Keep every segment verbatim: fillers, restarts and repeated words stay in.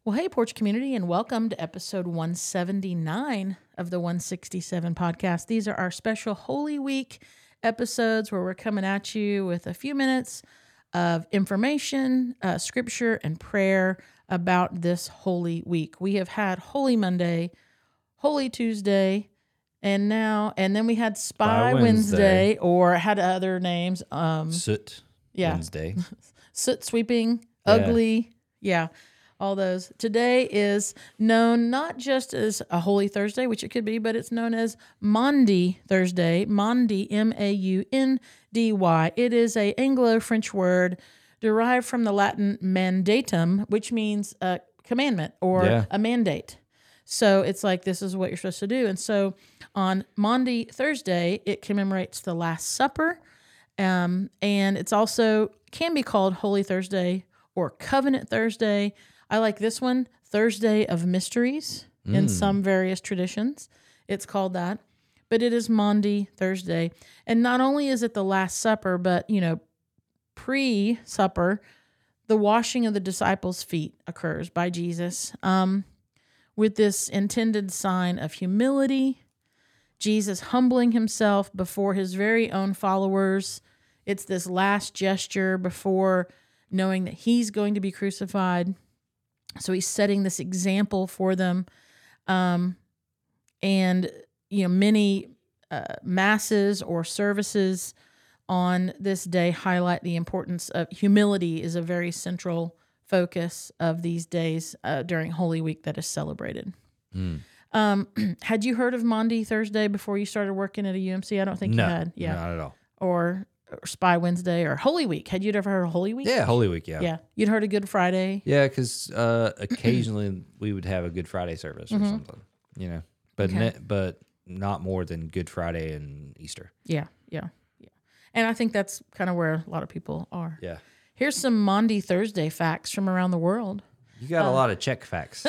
Well, hey, Porch Community, and welcome to episode one seventy-nine of the one sixty-seven podcast. These are our special Holy Week episodes where we're coming at you with a few minutes of information, uh, scripture, and prayer about this Holy Week. We have had Holy Monday, Holy Tuesday, and now, and then we had Spy, Spy Wednesday. Wednesday, or had other names. Um, Soot yeah. Wednesday. Soot sweeping, Yeah. ugly, yeah. All those. Today is known not just as a Holy Thursday, which it could be, but it's known as Maundy Thursday. Maundy, M A U N D Y. It is a Anglo-French word derived from the Latin mandatum, which means a commandment or Yeah. a mandate. So it's like, this is what you're supposed to do. And so on Maundy Thursday, it commemorates the Last Supper. Um, and it's also can be called Holy Thursday or Covenant Thursday. I like this one, Thursday of Mysteries, mm. in some various traditions. It's called that. But it is Maundy Thursday. And not only is it the Last Supper, but, you know, pre-supper, the washing of the disciples' feet occurs by Jesus um, with this intended sign of humility, Jesus humbling himself before his very own followers. It's this last gesture before knowing that he's going to be crucified. So he's setting this example for them. Um, and, you know, many uh, masses or services on this day highlight the importance of humility is a very central focus of these days uh, during Holy Week that is celebrated. Mm. Um, had you heard of Maundy Thursday before you started working at a U M C? I don't think no, you had. Yeah, not at all. Or... or Spy Wednesday or Holy Week. Had you ever heard of Holy Week? Yeah, Holy Week, yeah. Yeah. You'd heard of Good Friday? Yeah, because uh, occasionally we would have a Good Friday service or mm-hmm. something, you know, but okay. ne- but not more than Good Friday and Easter. Yeah, yeah, yeah. And I think that's kind of where a lot of people are. Yeah. Here's some Maundy Thursday facts from around the world. You got uh, a lot of Czech facts.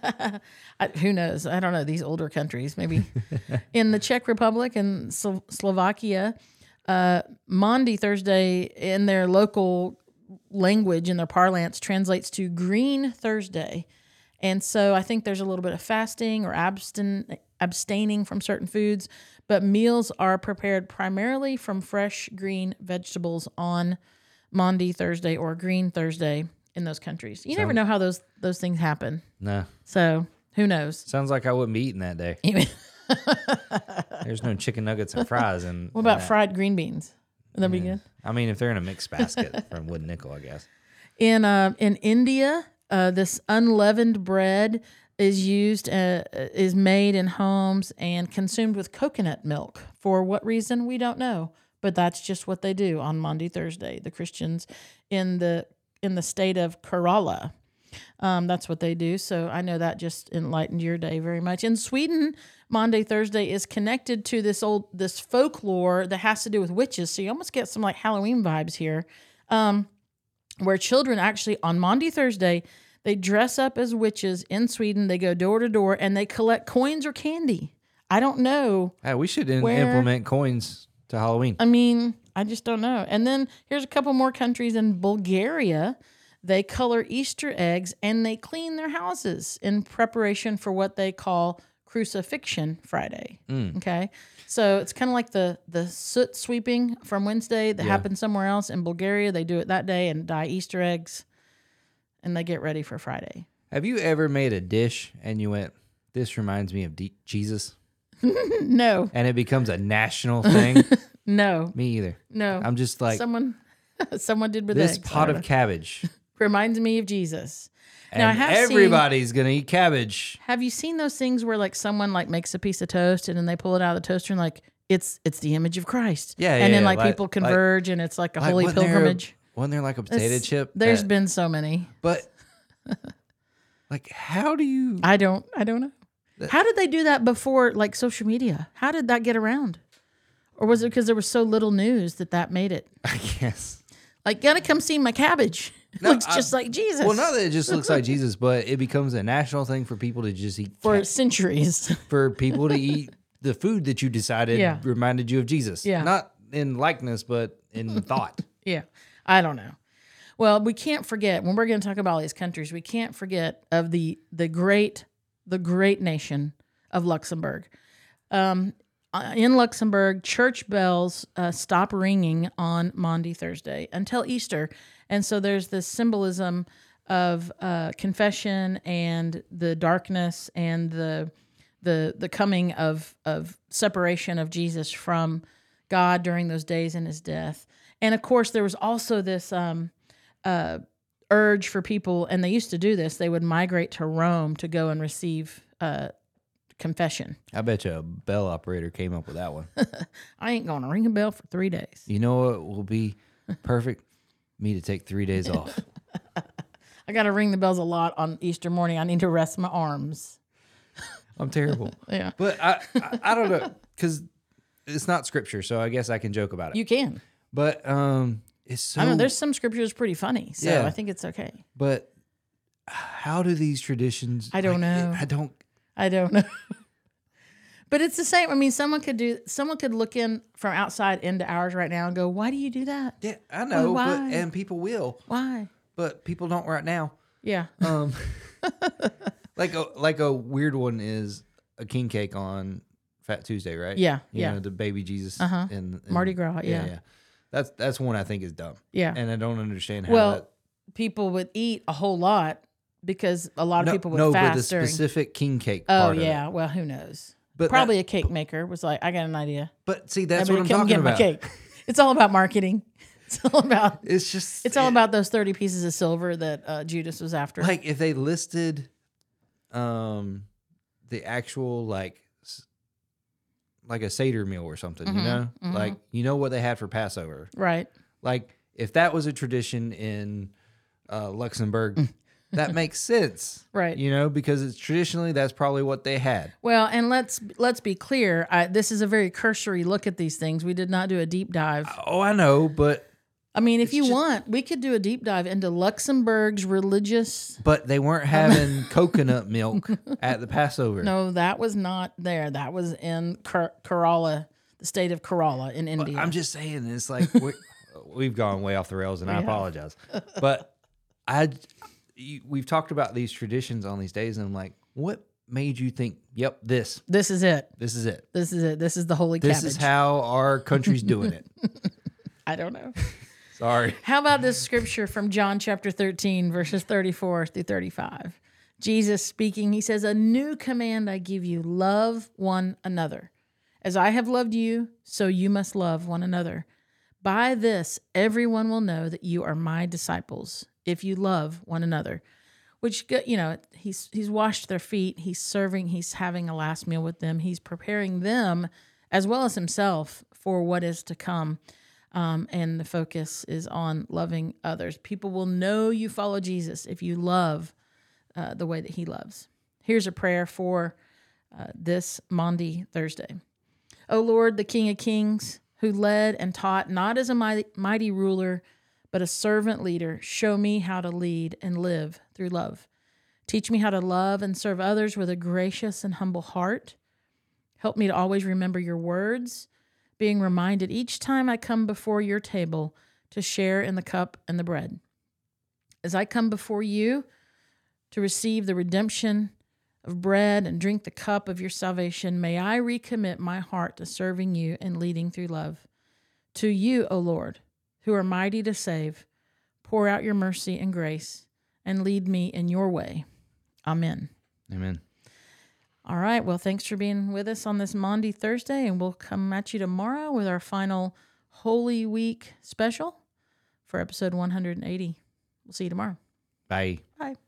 I, who knows? I don't know. These older countries, maybe. In the Czech Republic and Slo- Slovakia, Uh, Maundy Thursday in their local language, in their parlance, translates to Green Thursday. And so I think there's a little bit of fasting or abstain, abstaining from certain foods, but meals are prepared primarily from fresh green vegetables on Maundy Thursday or Green Thursday in those countries. You Sounds, never know how those, those things happen. No. So who knows? Sounds like I wouldn't be eating that day. There's no chicken nuggets and fries. And what about and fried green beans? Would that yeah. be good? I mean, if they're in a mixed basket from Wood Nickel, I guess. In uh, in India, uh, this unleavened bread is used uh, is made in homes and consumed with coconut milk. For what reason, we don't know, but that's just what they do on Maundy Thursday. The Christians in the in the state of Kerala. Um, that's what they do. So I know that just enlightened your day very much. In Sweden, Maundy Thursday is connected to this old this folklore that has to do with witches. So you almost get some like Halloween vibes here, um, where children actually on Maundy Thursday, they dress up as witches in Sweden. They go door to door and they collect coins or candy. I don't know. Hey, we should in- where, implement coins to Halloween. I mean, I just don't know. And then here's a couple more countries in Bulgaria. They color Easter eggs and they clean their houses in preparation for what they call Crucifixion Friday. Mm. Okay. So it's kind of like the, the soot sweeping from Wednesday that yeah. happens somewhere else. In Bulgaria, they do it that day and dye Easter eggs and they get ready for Friday. Have you ever made a dish and you went, this reminds me of D- Jesus? No. And it becomes a national thing? No. Me either. No. I'm just like... Someone someone did with this eggs. pot of cabbage. Reminds me of Jesus. And now, I have everybody's seen, gonna eat cabbage. Have you seen those things where like someone like makes a piece of toast and then they pull it out of the toaster and like it's it's the image of Christ. Yeah, yeah. And then like, like people converge like, and it's like a like holy wasn't pilgrimage. There a, wasn't there like a potato it's, chip? There's that, been so many. But like, how do you? I don't. I don't know. That, how did they do that before like social media? How did that get around? Or was it because there was so little news that that made it? I guess. Like, gotta come see my cabbage. No, looks I, just like Jesus. Well, not that it just looks like Jesus, but it becomes a national thing for people to just eat. For cat, centuries. For people to eat the food that you decided yeah. reminded you of Jesus. Yeah. Not in likeness, but in thought. Yeah. I don't know. Well, we can't forget when we're going to talk about all these countries. We can't forget of the the great the great nation of Luxembourg. Um, in Luxembourg, church bells uh, stop ringing on Maundy Thursday until Easter, and so there's this symbolism of uh, confession and the darkness and the the the coming of of separation of Jesus from God during those days in his death. And of course, there was also this um, uh, urge for people, and they used to do this. They would migrate to Rome to go and receive uh, confession. I bet you a bell operator came up with that one. I ain't going to ring a bell for three days. You know what will be perfect? Me to take three days off. I got to ring the bells a lot on Easter morning. I need to rest my arms. I'm terrible. Yeah. But I, I, I don't know, because it's not scripture, so I guess I can joke about it. You can. But um, it's so... I know there's some scriptures pretty funny, so Yeah. I think it's okay. But how do these traditions... I don't like, know. I don't... I don't know. But it's the same. I mean, someone could do. Someone could look in from outside into ours right now and go, "Why do you do that? Yeah, I know, why? but, and people will. Why?" But people don't right now. Yeah. Um, like a like a weird one is a king cake on Fat Tuesday, right? Yeah, you yeah. know, the baby Jesus Uh-huh. and, and Mardi Gras, yeah. That's that's one I think is dumb. Yeah. And I don't understand how Well, that. people would eat a whole lot because a lot of No, people would no, but fast the during. specific king cake Oh part of yeah. it. Well, who knows? But Probably that- a cake maker was like, "I got an idea. But see, that's Everybody what I'm come talking get my about. cake." It's all about marketing. It's all about. It's just It's all it- about those thirty pieces of silver that uh, Judas was after. like if they listed um the actual like s- like a Seder meal or something, you know? Like you know what they had for Passover. Right. Like if that was a tradition in uh, Luxembourg, that makes sense. Right. You know, because it's traditionally that's probably what they had. Well, and let's let's be clear. I, this is a very cursory look at these things. We did not do a deep dive. Oh, I know, but I mean, if you just- want, we could do a deep dive into Luxembourg's religious. but they weren't having coconut milk at the Passover. No, that was not there. That was in Ker- Kerala, the state of Kerala in But India. I'm just saying, it's like we're, we've gone way off the rails, and I Yeah. apologize. But I, you- we've talked about these traditions on these days, and I'm like, what made you think? Yep, this, this is it. this is it. This is it. This is the holy This cabbage. is how our country's doing it. I don't know. Sorry. How about this scripture from John chapter thirteen, verses thirty-four through thirty-five? Jesus speaking, he says, "A new command I give you, love one another. As I have loved you, so you must love one another. By this, everyone will know that you are my disciples, if you love one another." Which, you know, he's he's washed their feet. He's serving. He's having a last meal with them. He's preparing them, as well as himself, for what is to come. Um, and the focus is on loving others. People will know you follow Jesus if you love uh, the way that he loves. Here's a prayer for uh, this Maundy Thursday. O Lord, the King of Kings, who led and taught not as a mighty, mighty ruler, but a servant leader, show me how to lead and live through love. Teach me how to love and serve others with a gracious and humble heart. Help me to always remember your words, being reminded each time I come before your table to share in the cup and the bread. As I come before you to receive the redemption of bread and drink the cup of your salvation, may I recommit my heart to serving you and leading through love. To you, O Lord, who are mighty to save, pour out your mercy and grace and lead me in your way. Amen. Amen. All right. Well, thanks for being with us on this Maundy Thursday, and we'll come at you tomorrow with our final Holy Week special for episode one hundred eighty. We'll see you tomorrow. Bye. Bye.